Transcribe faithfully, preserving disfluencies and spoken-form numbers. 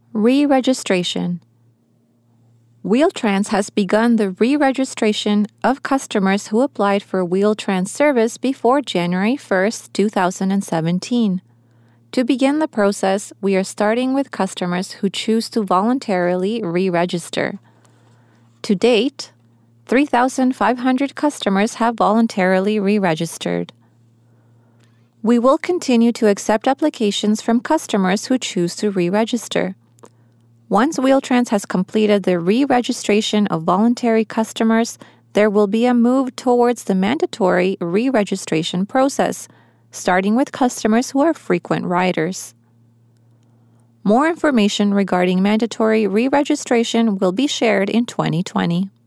Re-registration. Wheel-Trans has begun the re-registration of customers who applied for Wheel-Trans service before January first, two thousand seventeen. To begin the process, we are starting with customers who choose to voluntarily re-register. To date, three thousand five hundred customers have voluntarily re-registered. We will continue to accept applications from customers who choose to re-register. Once Wheel-Trans has completed the re-registration of voluntary customers, there will be a move towards the mandatory re-registration process, starting with customers who are frequent riders. More information regarding mandatory re-registration will be shared in twenty twenty.